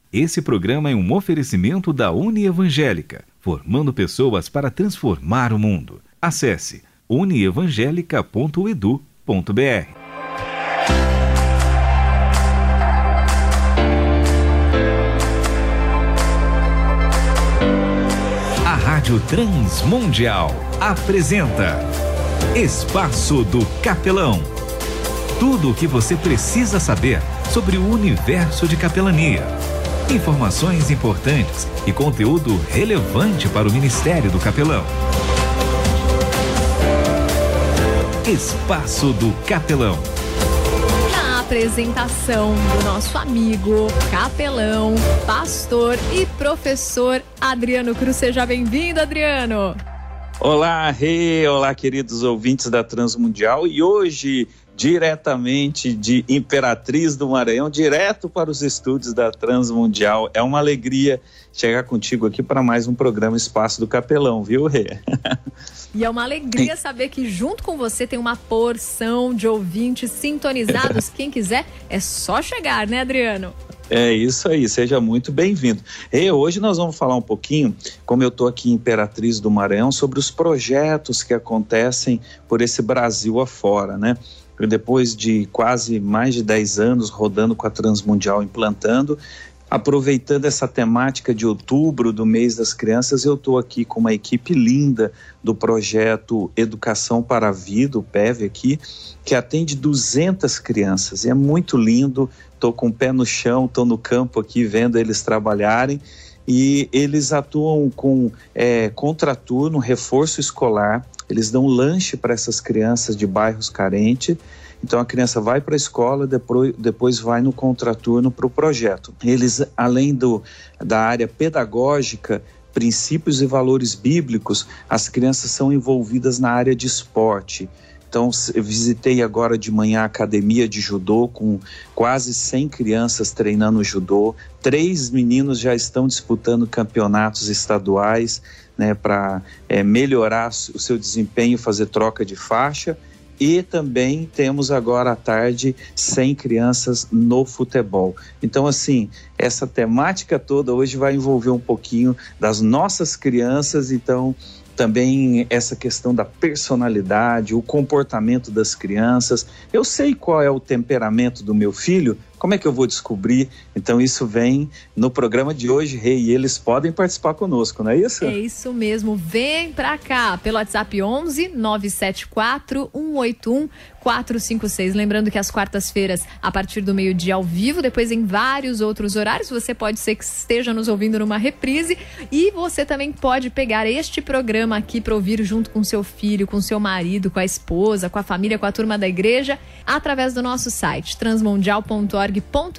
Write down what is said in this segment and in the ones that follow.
Esse programa é um oferecimento da Unievangélica, formando pessoas para transformar o mundo. Acesse unievangelica.edu.br. A Rádio Transmundial apresenta Espaço do Capelão. Tudo o que você precisa saber sobre o universo de capelania. Informações importantes e conteúdo relevante para o Ministério do Capelão. Espaço do Capelão. Na apresentação do nosso amigo, capelão, pastor e professor Adriano Cruz. Seja bem-vindo, Adriano. Olá, Rê. Olá, queridos ouvintes da Transmundial. E hoje, diretamente de Imperatriz do Maranhão, direto para os estúdios da Transmundial. É uma alegria chegar contigo aqui para mais um programa Espaço do Capelão, viu, Rê? E é uma alegria saber que junto com você tem uma porção de ouvintes sintonizados. Quem quiser, é só chegar, né, Adriano? É isso aí, seja muito bem-vindo. E hoje nós vamos falar um pouquinho, como eu estou aqui em Imperatriz do Maranhão, sobre os projetos que acontecem por esse Brasil afora, né? Depois de quase mais de 10 anos rodando com a Transmundial, implantando, aproveitando essa temática de outubro, do mês das crianças, eu estou aqui com uma equipe linda do projeto Educação para a Vida, o PEV aqui, que atende 200 crianças, e é muito lindo. Estou com o pé no chão, estou no campo aqui vendo eles trabalharem, e eles atuam com contraturno, reforço escolar. Eles dão lanche para essas crianças de bairros carentes. Então a criança vai para a escola, depois vai no contraturno para o projeto. Eles, além da área pedagógica, princípios e valores bíblicos, as crianças são envolvidas na área de esporte. Então, eu visitei agora de manhã a academia de judô com quase 100 crianças treinando judô. 3 meninos já estão disputando campeonatos estaduais, né, para melhorar o seu desempenho, fazer troca de faixa. E também temos agora à tarde 100 crianças no futebol. Então, assim, essa temática toda hoje vai envolver um pouquinho das nossas crianças. Então, também essa questão da personalidade, o comportamento das crianças. Eu sei qual é o temperamento do meu filho, como é que eu vou descobrir? Então isso vem no programa de hoje, Rei, e eles podem participar conosco, não é isso? É isso mesmo, vem pra cá, pelo WhatsApp 11 974 181 456. Lembrando que às quartas-feiras, a partir do meio-dia ao vivo, depois em vários outros horários, você pode ser que esteja nos ouvindo numa reprise, e você também pode pegar este programa aqui para ouvir junto com seu filho, com seu marido, com a esposa, com a família, com a turma da igreja, através do nosso site transmundial.org.br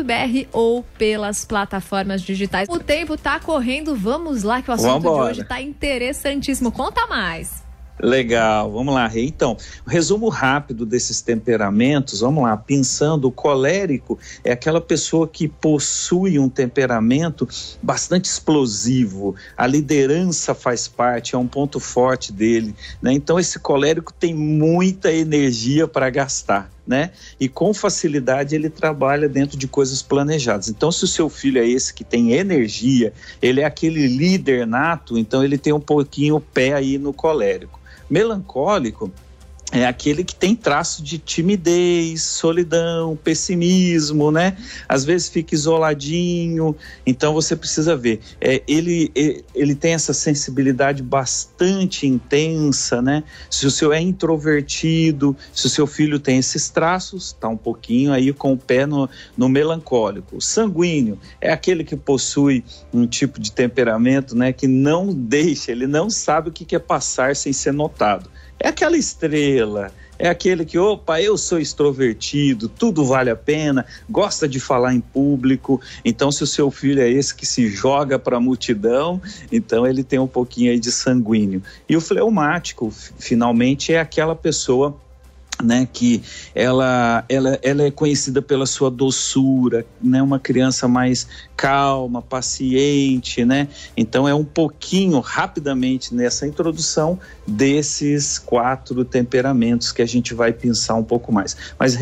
ou pelas plataformas digitais. O tempo tá correndo, vamos lá que o assunto de hoje tá interessantíssimo. Conta mais. Legal, vamos lá, Rei. Então, resumo rápido desses temperamentos, vamos lá, pensando, o colérico é aquela pessoa que possui um temperamento bastante explosivo, a liderança faz parte, é um ponto forte dele, né? Então esse colérico tem muita energia para gastar, né? E com facilidade ele trabalha dentro de coisas planejadas. Então, se o seu filho é esse que tem energia, ele é aquele líder nato, então ele tem um pouquinho o pé aí no colérico. Melancólico é aquele que tem traço de timidez, solidão, pessimismo, né? Às vezes fica isoladinho, então você precisa ver. Ele tem essa sensibilidade bastante intensa, né? Se o seu é introvertido, se o seu filho tem esses traços, está um pouquinho aí com o pé no melancólico. O sanguíneo é aquele que possui um tipo de temperamento, né? Que não deixa, ele não sabe o que é passar sem ser notado. É aquela estrela, é aquele que, opa, eu sou extrovertido, tudo vale a pena, gosta de falar em público. Então, se o seu filho é esse que se joga para a multidão, então ele tem um pouquinho aí de sanguíneo. E o fleumático, finalmente, é aquela pessoa, né, que ela é conhecida pela sua doçura, né, uma criança mais calma, paciente, né? Então é um pouquinho, rapidamente, nessa introdução desses 4 temperamentos que a gente vai pensar um pouco mais. Mas, Rê,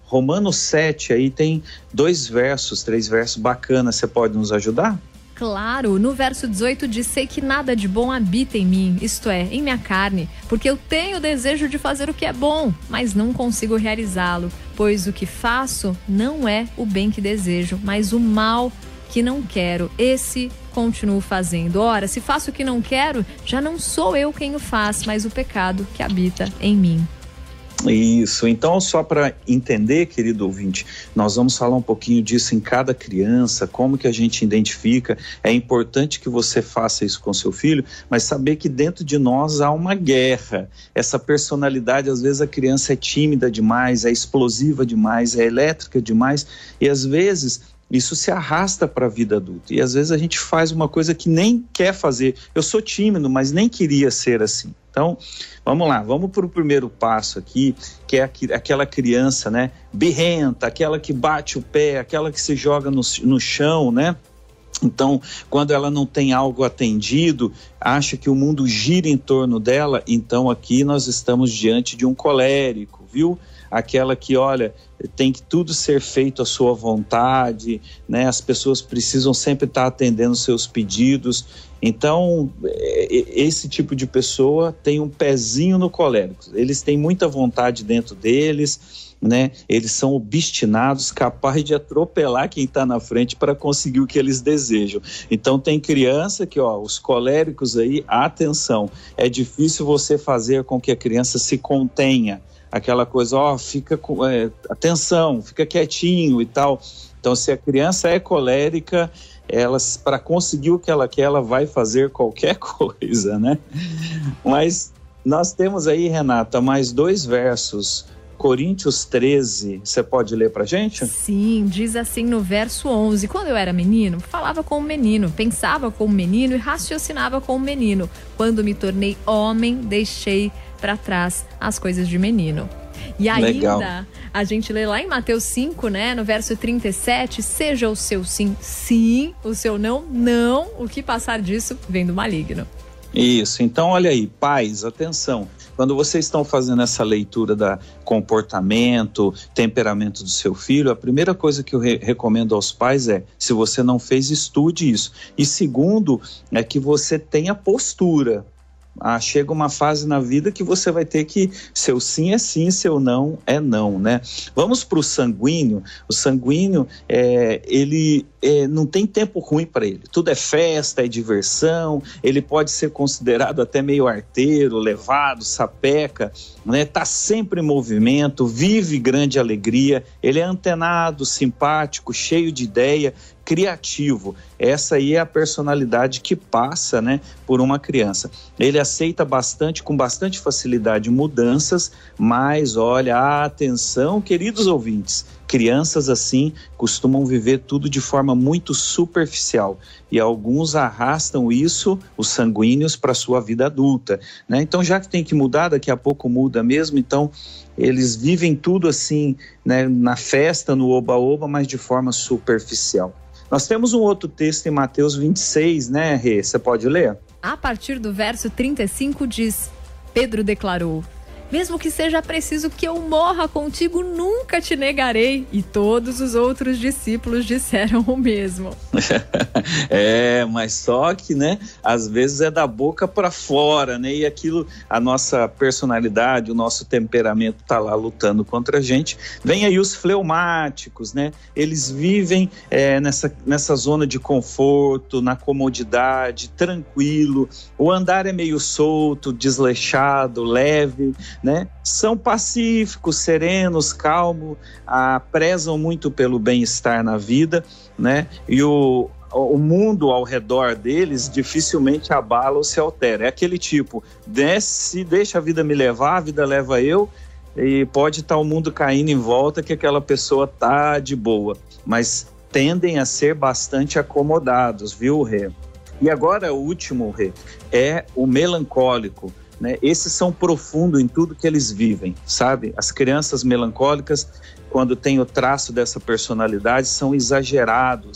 Romanos 7 aí tem 3 versos bacanas, você pode nos ajudar? Claro, no verso 18 diz: sei que nada de bom habita em mim, isto é, em minha carne, porque eu tenho desejo de fazer o que é bom, mas não consigo realizá-lo, pois o que faço não é o bem que desejo, mas o mal que não quero, esse continuo fazendo. Ora, se faço o que não quero, já não sou eu quem o faz, mas o pecado que habita em mim. Isso, então só para entender, querido ouvinte, nós vamos falar um pouquinho disso em cada criança, como que a gente identifica. É importante que você faça isso com seu filho, mas saber que dentro de nós há uma guerra. Essa personalidade, às vezes a criança é tímida demais, é explosiva demais, é elétrica demais, e às vezes isso se arrasta para a vida adulta, e às vezes a gente faz uma coisa que nem quer fazer. Eu sou tímido, mas nem queria ser assim. Então, vamos lá, vamos para o primeiro passo aqui, que é aquela criança, né, birrenta, aquela que bate o pé, aquela que se joga no chão, né? Então, quando ela não tem algo atendido, acha que o mundo gira em torno dela, então aqui nós estamos diante de um colérico, viu? Aquela que, olha, tem que tudo ser feito à sua vontade, né? As pessoas precisam sempre estar atendendo seus pedidos. Então, esse tipo de pessoa tem um pezinho no colérico. Eles têm muita vontade dentro deles, né? Eles são obstinados, capazes de atropelar quem está na frente para conseguir o que eles desejam. Então, tem criança que, os coléricos aí, atenção, é difícil você fazer com que a criança se contenha. Aquela coisa, fica com atenção, fica quietinho e tal. Então, se a criança é colérica, para conseguir o que ela quer, ela vai fazer qualquer coisa, né? Mas nós temos aí, Renata, mais 2 versos. Coríntios 13, você pode ler pra gente? Sim, diz assim no verso 11: quando eu era menino, falava como menino, pensava como menino e raciocinava como menino. Quando me tornei homem, deixei para trás as coisas de menino. E ainda, legal, a gente lê lá em Mateus 5, né, no verso 37, seja o seu sim, sim, o seu não, não, o que passar disso vem do maligno. Isso, então olha aí, pais, atenção, quando vocês estão fazendo essa leitura da comportamento, temperamento do seu filho, a primeira coisa que eu recomendo aos pais é, se você não fez, estude isso. E segundo, é que você tenha postura. Chega uma fase na vida que você vai ter que, seu sim é sim, seu não é não, né? Vamos para o sanguíneo. O sanguíneo, ele não tem tempo ruim para ele. Tudo é festa, é diversão, ele pode ser considerado até meio arteiro, levado, sapeca, né? Tá sempre em movimento, vive grande alegria, ele é antenado, simpático, cheio de ideia, criativo. Essa aí é a personalidade que passa, né, por uma criança. Ele aceita com bastante facilidade mudanças, mas olha, atenção, queridos ouvintes, crianças assim costumam viver tudo de forma muito superficial e alguns arrastam isso, os sanguíneos, para a sua vida adulta, né? Então, já que tem que mudar, daqui a pouco muda mesmo, então eles vivem tudo assim, né, na festa, no oba-oba, mas de forma superficial. Nós temos um outro texto em Mateus 26, né, Rê? Você pode ler? A partir do verso 35 diz: Pedro declarou: mesmo que seja preciso que eu morra contigo, nunca te negarei. E todos os outros discípulos disseram o mesmo. Mas só que, né, às vezes é da boca para fora, né, e aquilo, a nossa personalidade, o nosso temperamento tá lá lutando contra a gente. Vem aí os fleumáticos, né, eles vivem nessa zona de conforto, na comodidade, tranquilo, o andar é meio solto, desleixado, leve, né? São pacíficos, serenos, calmos, prezam muito pelo bem-estar na vida, né? E o mundo ao redor deles dificilmente abala ou se altera. É aquele tipo, deixa a vida me levar, a vida leva eu, e pode estar o mundo caindo em volta que aquela pessoa tá de boa, mas tendem a ser bastante acomodados, viu, Rê? E agora o último, Rê, é o melancólico, né? Esses são profundos em tudo que eles vivem, sabe? As crianças melancólicas, quando tem o traço dessa personalidade, são exagerados,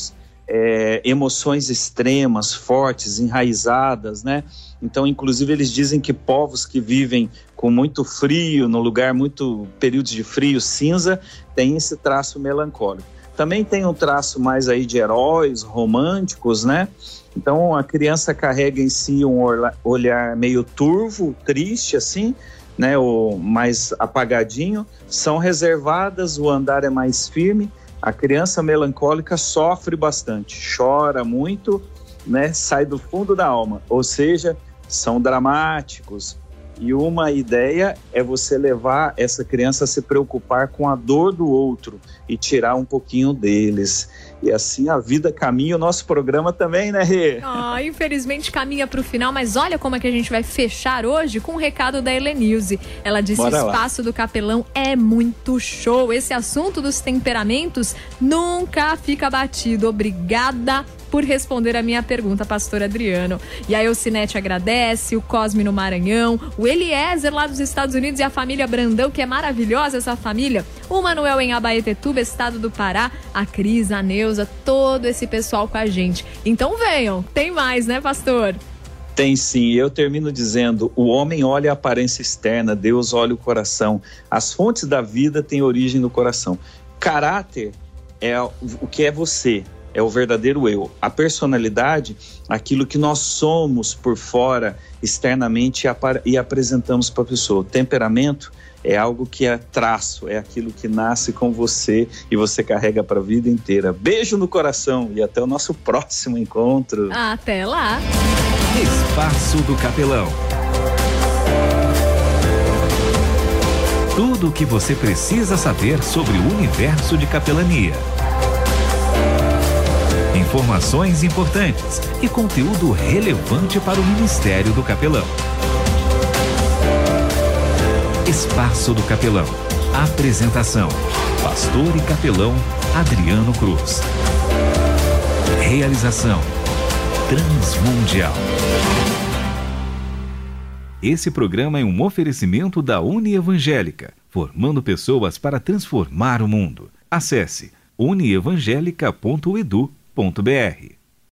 emoções extremas, fortes, enraizadas, né? Então, inclusive, eles dizem que povos que vivem com muito frio, no lugar muito períodos de frio, cinza, têm esse traço melancólico. Também tem um traço mais aí de heróis, românticos, né? Então, a criança carrega em si um olhar meio turvo, triste, assim, né? Ou mais apagadinho. São reservadas, o andar é mais firme. A criança melancólica sofre bastante, chora muito, né? Sai do fundo da alma, ou seja, são dramáticos. E uma ideia é você levar essa criança a se preocupar com a dor do outro e tirar um pouquinho deles. E assim a vida caminha, o nosso programa também, né, Rê? Infelizmente caminha para o final, mas olha como é que a gente vai fechar hoje com um recado da Helenilze. Ela disse: Bora o espaço do Capelão é muito show. Esse assunto dos temperamentos nunca fica batido. Obrigada por responder a minha pergunta, pastor Adriano. E a Elcinete agradece, o Cosme no Maranhão, o Eliezer lá dos Estados Unidos e a família Brandão, que é maravilhosa essa família, o Manuel em Abaetetuba, estado do Pará, a Cris, a Neuza, todo esse pessoal com a gente. Então venham, tem mais, né, pastor? Tem sim, eu termino dizendo: o homem olha a aparência externa, Deus olha o coração. As fontes da vida têm origem no coração. Caráter é o que é você, é o verdadeiro eu. A personalidade, aquilo que nós somos por fora, externamente, e apresentamos para a pessoa. O temperamento é algo que é traço, é aquilo que nasce com você e você carrega para a vida inteira. Beijo no coração e até o nosso próximo encontro. Até lá! Espaço do Capelão. Tudo o que você precisa saber sobre o universo de capelania. Informações importantes e conteúdo relevante para o Ministério do Capelão. Espaço do Capelão. Apresentação: pastor e capelão Adriano Cruz. Realização: Transmundial. Esse programa é um oferecimento da Unievangélica, formando pessoas para transformar o mundo. Acesse unievangelica.edu.br.